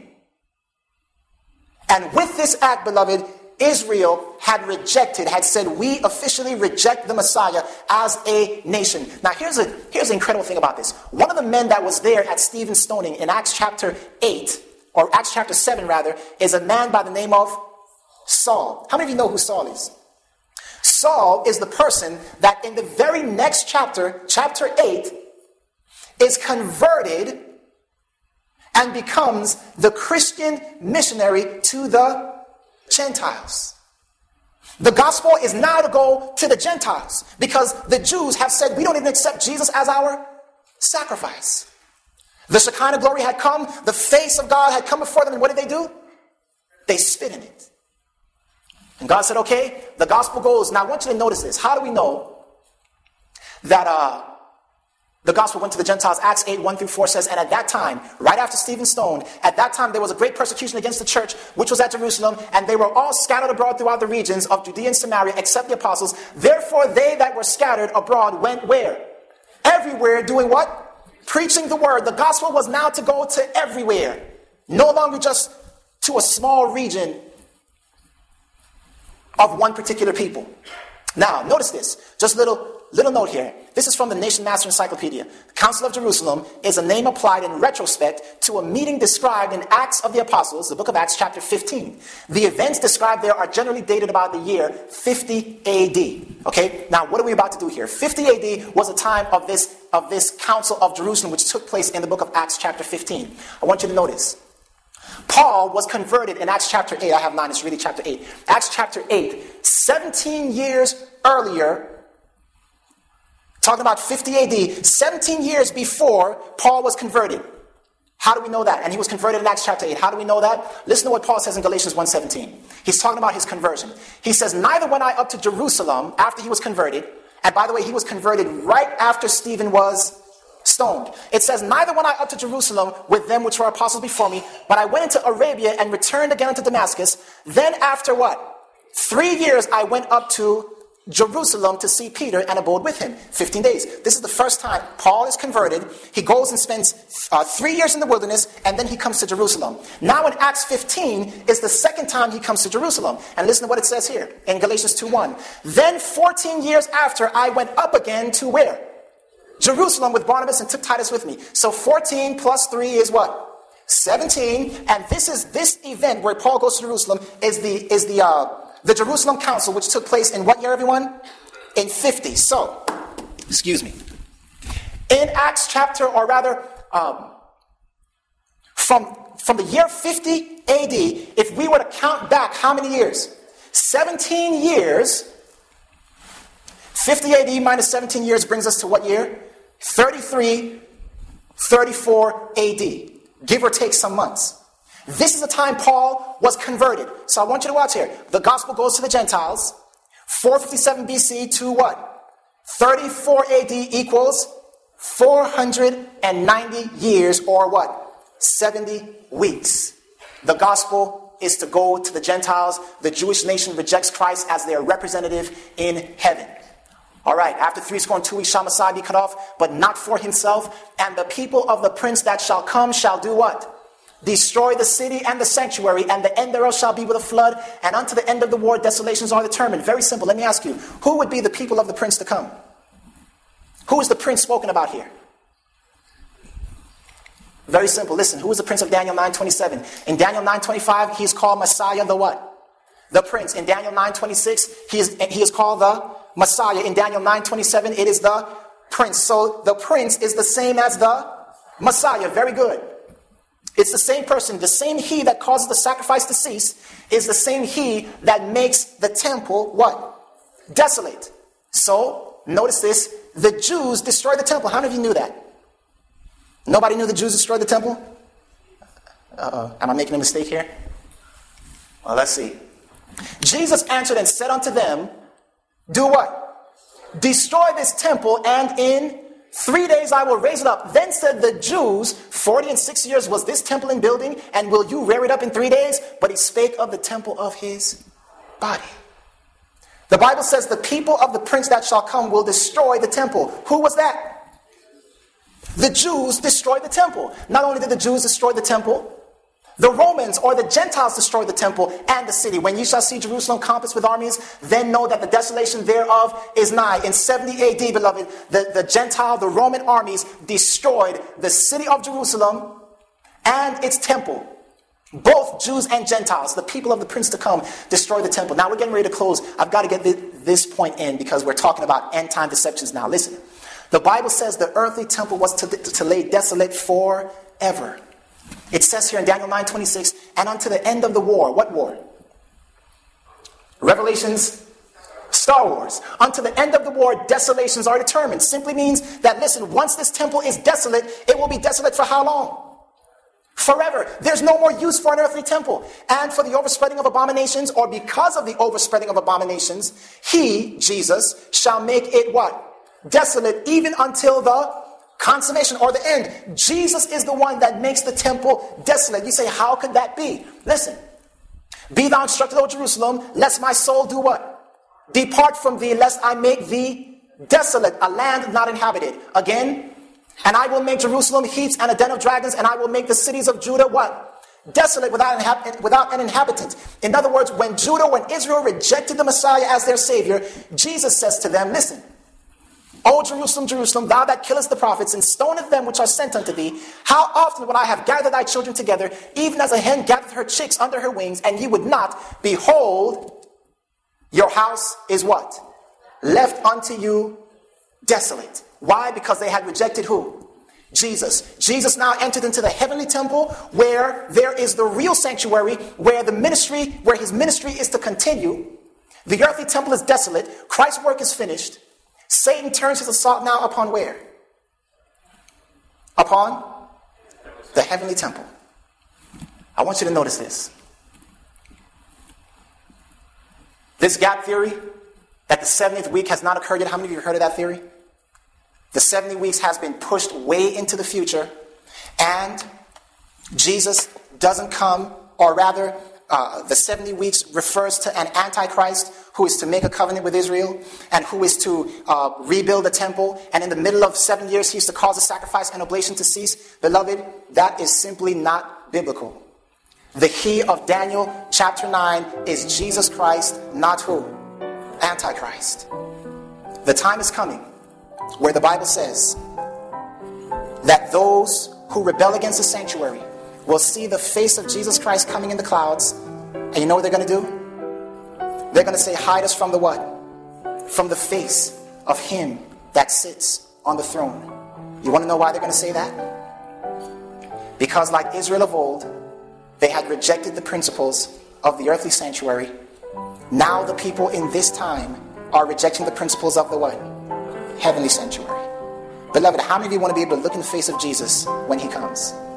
A: And with this act, beloved, Israel had said, we officially reject the Messiah as a nation. Now, here's the incredible thing about this. One of the men that was there at Stephen's stoning in Acts chapter 8, or Acts chapter 7 rather, is a man by the name of Saul. How many of you know who Saul is? Saul is the person that in the very next chapter, chapter 8, is converted and becomes the Christian missionary to the Gentiles. The gospel is now to go to the Gentiles because the Jews have said, we don't even accept Jesus as our sacrifice. The Shekinah glory had come, the face of God had come before them, and what did they do? They spit in it. And God said, okay, the gospel goes. Now I want you to notice this. How do we know that The gospel went to the Gentiles. Acts 8, 1-4 says, and at that time, right after Stephen stoned, at that time there was a great persecution against the church, which was at Jerusalem, and they were all scattered abroad throughout the regions of Judea and Samaria, except the apostles. Therefore they that were scattered abroad went where? Everywhere, doing what? Preaching the word. The gospel was now to go to everywhere. No longer just to a small region of one particular people. Now, notice this. Just a little note here. This is from the Nation Master Encyclopedia. The Council of Jerusalem is a name applied in retrospect to a meeting described in Acts of the Apostles, the book of Acts, chapter 15. The events described there are generally dated about the year 50 AD. Okay, now what are we about to do here? 50 AD was a time of this Council of Jerusalem, which took place in the book of Acts, chapter 15. I want you to notice. Paul was converted in Acts chapter 8. I have 9, it's really chapter 8. Acts chapter 8, 17 years earlier, talking about 50 AD, 17 years before Paul was converted. How do we know that? And he was converted in Acts chapter 8. How do we know that? Listen to what Paul says in Galatians 1:17. He's talking about his conversion. He says, neither went I up to Jerusalem after he was converted. And by the way, he was converted right after Stephen was stoned. It says, neither went I up to Jerusalem with them which were apostles before me, but I went into Arabia and returned again unto Damascus. Then after what? 3 years I went up to Jerusalem to see Peter and abode with him 15 days. This is the first time Paul is converted. He goes and spends 3 years in the wilderness, and then he comes to Jerusalem. Now in Acts 15 is the second time he comes to Jerusalem. And listen to what it says here in Galatians 2:1. Then 14 years after I went up again to where? Jerusalem with Barnabas and took Titus with me. So 14 plus 3 is what? 17. And this event where Paul goes to Jerusalem is the Jerusalem Council, which took place in what year, everyone? In 50. So, excuse me. In Acts chapter, or rather, from the year 50 AD, if we were to count back how many years? 17 years. 50 AD minus 17 years brings us to what year? 33, 34 AD. Give or take some months. This is the time Paul was converted. So I want you to watch here. The gospel goes to the Gentiles. 457 BC to what? 34 AD equals 490 years, or what? 70 weeks. The gospel is to go to the Gentiles. The Jewish nation rejects Christ as their representative in heaven. All right, after 62 weeks shall Messiah be cut off, but not for himself. And the people of the prince that shall come shall do what? Destroy the city and the sanctuary, and the end thereof shall be with a flood, and unto the end of the war desolations are determined. Very simple. Let me ask you, who would be the people of the prince to come? Who is the prince spoken about here? Very simple. Listen, who is the prince of Daniel 9:27? In Daniel 9:25, he is called Messiah the what? The prince. In Daniel 9:26, he is called the Messiah. In Daniel 9:27, it is the prince. So the prince is the same as the Messiah. Very good. It's the same person. The same he that causes the sacrifice to cease is the same he that makes the temple what? Desolate. So, notice this. The Jews destroyed the temple. How many of you knew that? Nobody knew the Jews destroyed the temple? Am I making a mistake here? Well, let's see. Jesus answered and said unto them, do what? Destroy this temple, and in 3 days I will raise it up. Then said the Jews, 40 and 6 years was this temple in building, and will you rear it up in 3 days? But he spake of the temple of his body. The Bible says the people of the prince that shall come will destroy the temple. Who was that? The Jews destroyed the temple. Not only did the Jews destroy the temple, the Romans or the Gentiles destroyed the temple and the city. When you shall see Jerusalem compassed with armies, then know that the desolation thereof is nigh. In 70 AD, beloved, the Gentile, the Roman armies destroyed the city of Jerusalem and its temple. Both Jews and Gentiles, the people of the prince to come, destroyed the temple. Now we're getting ready to close. I've got to get this point in because we're talking about end time deceptions now. Listen, the Bible says the earthly temple was to lay desolate forever. It says here in Daniel 9:26, and unto the end of the war. What war? Revelations, Star Wars. Unto the end of the war, desolations are determined. Simply means that, listen, once this temple is desolate, it will be desolate for how long? Forever. There's no more use for an earthly temple. And for the overspreading of abominations, or because of the overspreading of abominations, he, Jesus, shall make it what? Desolate, even until the consummation or the end. Jesus is the one that makes the temple desolate. You say, how could that be? Listen. Be thou instructed, O Jerusalem, lest my soul do what? Depart from thee, lest I make thee desolate, a land not inhabited. Again, and I will make Jerusalem heaps and a den of dragons, and I will make the cities of Judah what? Desolate, without an inhabitant. In other words, when Israel rejected the Messiah as their Savior, Jesus says to them, listen, O Jerusalem, Jerusalem, thou that killest the prophets and stonest them which are sent unto thee, how often would I have gathered thy children together, even as a hen gathereth her chicks under her wings, and ye would not? Behold, your house is what? Left unto you desolate. Why? Because they had rejected who? Jesus. Jesus now entered into the heavenly temple where there is the real sanctuary, where his ministry is to continue. The earthly temple is desolate. Christ's work is finished. Satan turns his assault now upon where? Upon the heavenly temple. I want you to notice this. This gap theory, that the 70th week has not occurred yet. How many of you have heard of that theory? The 70 weeks has been pushed way into the future, and Jesus doesn't come, or rather, the 70 weeks refers to an antichrist who is to make a covenant with Israel and who is to rebuild the temple. And in the middle of 7 years, he's to cause the sacrifice and oblation to cease. Beloved, that is simply not biblical. The he of Daniel chapter 9 is Jesus Christ, not who? Antichrist. The time is coming where the Bible says that those who rebel against the sanctuary will see the face of Jesus Christ coming in the clouds. And you know what they're going to do? They're going to say, hide us from the what? From the face of him that sits on the throne. You want to know why they're going to say that? Because like Israel of old, they had rejected the principles of the earthly sanctuary. Now the people in this time are rejecting the principles of the what? Heavenly sanctuary. Beloved, how many of you want to be able to look in the face of Jesus when he comes?